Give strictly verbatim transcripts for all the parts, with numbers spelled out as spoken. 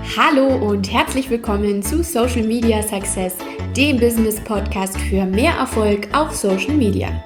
Hallo und herzlich willkommen zu Social Media Success, dem Business Podcast für mehr Erfolg auf Social Media.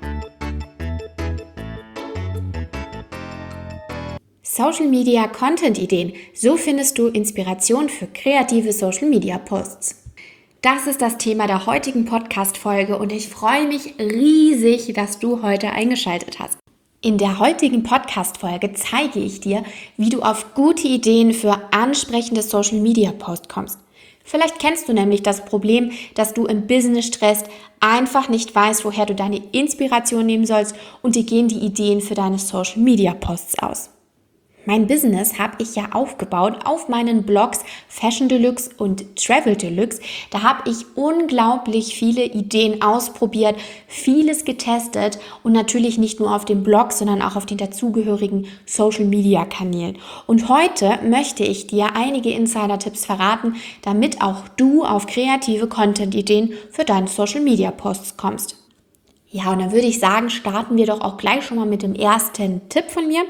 Social Media Content Ideen, so findest du Inspiration für kreative Social Media Posts. Das ist das Thema der heutigen Podcast-Folge und ich freue mich riesig, dass du heute eingeschaltet hast. In der heutigen Podcast-Folge zeige ich dir, wie du auf gute Ideen für ansprechende Social-Media-Posts kommst. Vielleicht kennst du nämlich das Problem, dass du im Business-Stress einfach nicht weißt, woher du deine Inspiration nehmen sollst und dir gehen die Ideen für deine Social-Media-Posts aus. Mein Business habe ich ja aufgebaut auf meinen Blogs Fashion Deluxe und Travel Deluxe. Da habe ich unglaublich viele Ideen ausprobiert, vieles getestet und natürlich nicht nur auf dem Blog, sondern auch auf den dazugehörigen Social Media Kanälen. Und heute möchte ich dir einige Insider-Tipps verraten, damit auch du auf kreative Content-Ideen für deine Social Media Posts kommst. Ja, und dann würde ich sagen, starten wir doch auch gleich schon mal mit dem ersten Tipp von mir.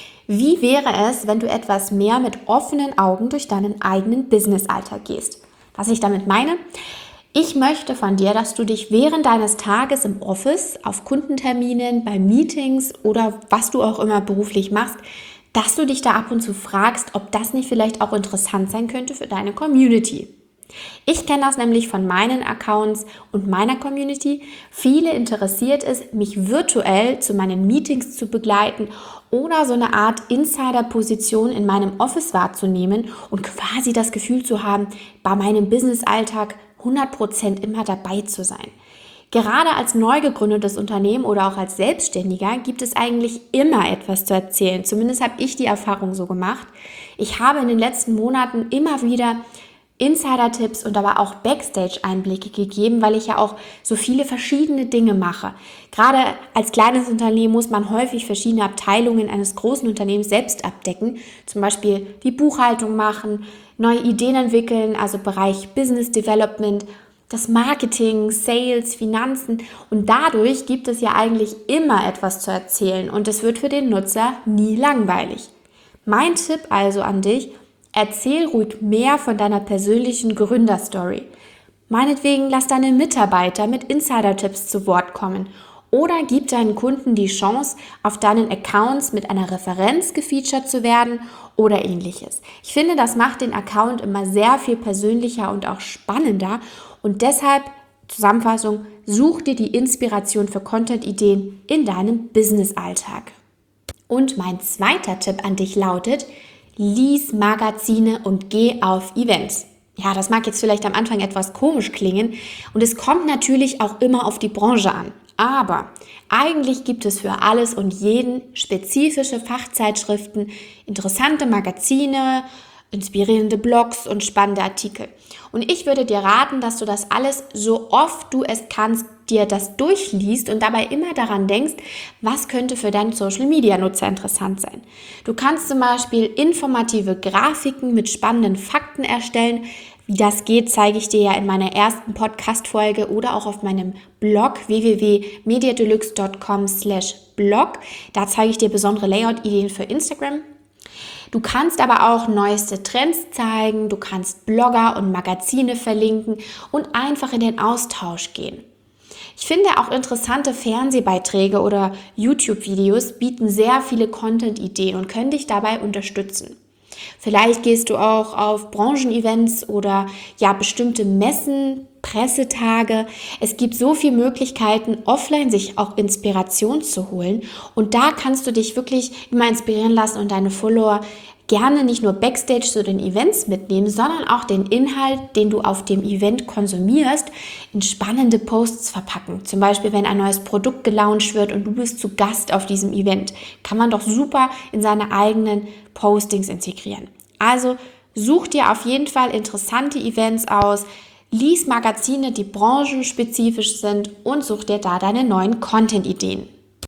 Wie wäre es, wenn du etwas mehr mit offenen Augen durch deinen eigenen Business-Alltag gehst? Was ich damit meine? Ich möchte von dir, dass du dich während deines Tages im Office, auf Kundenterminen, bei Meetings oder was du auch immer beruflich machst, dass du dich da ab und zu fragst, ob das nicht vielleicht auch interessant sein könnte für deine Community. Ich kenne das nämlich von meinen Accounts und meiner Community. Viele interessiert es, mich virtuell zu meinen Meetings zu begleiten oder so eine Art Insider-Position in meinem Office wahrzunehmen und quasi das Gefühl zu haben, bei meinem Business-Alltag hundert Prozent immer dabei zu sein. Gerade als neu gegründetes Unternehmen oder auch als Selbstständiger gibt es eigentlich immer etwas zu erzählen. Zumindest habe ich die Erfahrung so gemacht. Ich habe in den letzten Monaten immer wieder Insider-Tipps und aber auch Backstage-Einblicke gegeben, weil ich ja auch so viele verschiedene Dinge mache. Gerade als kleines Unternehmen muss man häufig verschiedene Abteilungen eines großen Unternehmens selbst abdecken, zum Beispiel die Buchhaltung machen, neue Ideen entwickeln, also Bereich Business Development, das Marketing, Sales, Finanzen und dadurch gibt es ja eigentlich immer etwas zu erzählen und es wird für den Nutzer nie langweilig. Mein Tipp also an dich: Erzähl ruhig mehr von deiner persönlichen Gründerstory. Meinetwegen lass deine Mitarbeiter mit Insider-Tipps zu Wort kommen oder gib deinen Kunden die Chance, auf deinen Accounts mit einer Referenz gefeatured zu werden oder ähnliches. Ich finde, das macht den Account immer sehr viel persönlicher und auch spannender und deshalb, Zusammenfassung, such dir die Inspiration für Content-Ideen in deinem Business-Alltag. Und mein zweiter Tipp an dich lautet: Lies Magazine und geh auf Events. Ja, das mag jetzt vielleicht am Anfang etwas komisch klingen und es kommt natürlich auch immer auf die Branche an. Aber eigentlich gibt es für alles und jeden spezifische Fachzeitschriften, interessante Magazine, inspirierende Blogs und spannende Artikel. Und ich würde dir raten, dass du das alles, so oft du es kannst, dir das durchliest und dabei immer daran denkst, was könnte für deinen Social-Media-Nutzer interessant sein. Du kannst zum Beispiel informative Grafiken mit spannenden Fakten erstellen. Wie das geht, zeige ich dir ja in meiner ersten Podcast-Folge oder auch auf meinem Blog w w w punkt mediadeluxe punkt com slash blog. Da zeige ich dir besondere Layout-Ideen für Instagram. Du kannst aber auch neueste Trends zeigen, du kannst Blogger und Magazine verlinken und einfach in den Austausch gehen. Ich finde auch interessante Fernsehbeiträge oder YouTube-Videos bieten sehr viele Content-Ideen und können dich dabei unterstützen. Vielleicht gehst du auch auf Branchenevents oder ja bestimmte Messen, Pressetage. Es gibt so viele Möglichkeiten, offline sich auch Inspiration zu holen und da kannst du dich wirklich immer inspirieren lassen und deine Follower gerne nicht nur Backstage zu den Events mitnehmen, sondern auch den Inhalt, den du auf dem Event konsumierst, in spannende Posts verpacken. Zum Beispiel, wenn ein neues Produkt gelauncht wird und du bist zu Gast auf diesem Event, kann man doch super in seine eigenen Postings integrieren. Also such dir auf jeden Fall interessante Events aus, lies Magazine, die branchenspezifisch sind und such dir da deine neuen Content-Ideen.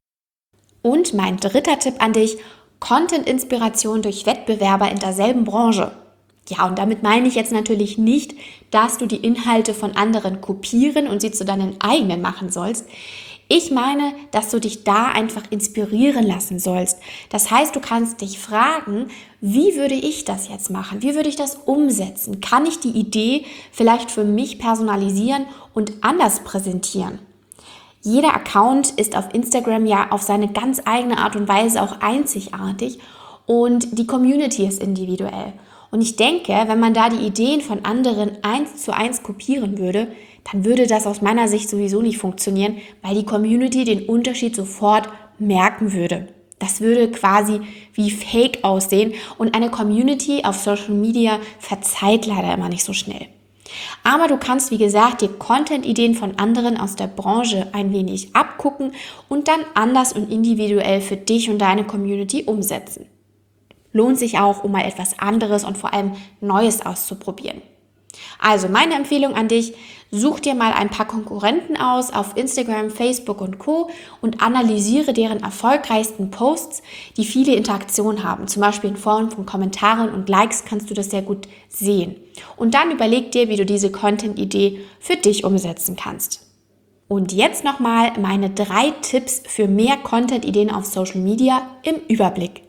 Und mein dritter Tipp an dich: Content-Inspiration durch Wettbewerber in derselben Branche. Ja, und damit meine ich jetzt natürlich nicht, dass du die Inhalte von anderen kopieren und sie zu deinen eigenen machen sollst. Ich meine, dass du dich da einfach inspirieren lassen sollst. Das heißt, du kannst dich fragen, wie würde ich das jetzt machen? Wie würde ich das umsetzen? Kann ich die Idee vielleicht für mich personalisieren und anders präsentieren? Jeder Account ist auf Instagram ja auf seine ganz eigene Art und Weise auch einzigartig und die Community ist individuell. Und ich denke, wenn man da die Ideen von anderen eins zu eins kopieren würde, dann würde das aus meiner Sicht sowieso nicht funktionieren, weil die Community den Unterschied sofort merken würde. Das würde quasi wie Fake aussehen und eine Community auf Social Media verzeiht leider immer nicht so schnell. Aber du kannst, wie gesagt, dir Content-Ideen von anderen aus der Branche ein wenig abgucken und dann anders und individuell für dich und deine Community umsetzen. Lohnt sich auch, um mal etwas anderes und vor allem Neues auszuprobieren. Also meine Empfehlung an dich, such dir mal ein paar Konkurrenten aus auf Instagram, Facebook und Co. und analysiere deren erfolgreichsten Posts, die viele Interaktionen haben. Zum Beispiel in Form von Kommentaren und Likes kannst du das sehr gut sehen. Und dann überleg dir, wie du diese Content-Idee für dich umsetzen kannst. Und jetzt nochmal meine drei Tipps für mehr Content-Ideen auf Social Media im Überblick.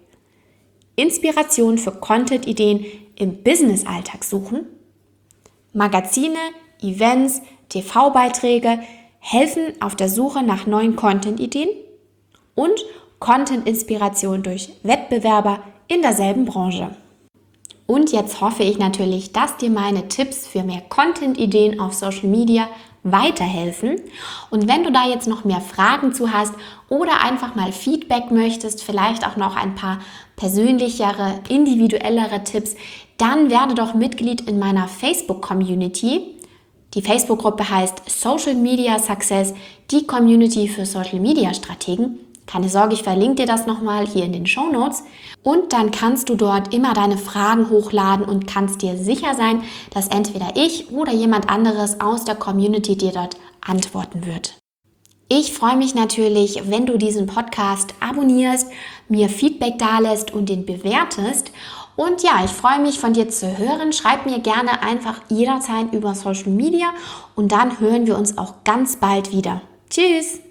Inspiration für Content-Ideen im Business-Alltag suchen. Magazine, Events, T V-Beiträge helfen auf der Suche nach neuen Content-Ideen und Content-Inspiration durch Wettbewerber in derselben Branche. Und jetzt hoffe ich natürlich, dass dir meine Tipps für mehr Content-Ideen auf Social Media weiterhelfen. Und wenn du da jetzt noch mehr Fragen zu hast oder einfach mal Feedback möchtest, vielleicht auch noch ein paar persönlichere, individuellere Tipps, dann werde doch Mitglied in meiner Facebook-Community. Die Facebook-Gruppe heißt Social Media Success, die Community für Social Media Strategen. Keine Sorge, ich verlinke dir das nochmal hier in den Shownotes. Und dann kannst du dort immer deine Fragen hochladen und kannst dir sicher sein, dass entweder ich oder jemand anderes aus der Community dir dort antworten wird. Ich freue mich natürlich, wenn du diesen Podcast abonnierst, mir Feedback dalässt und den bewertest. Und ja, ich freue mich, von dir zu hören. Schreib mir gerne einfach jederzeit über Social Media und dann hören wir uns auch ganz bald wieder. Tschüss!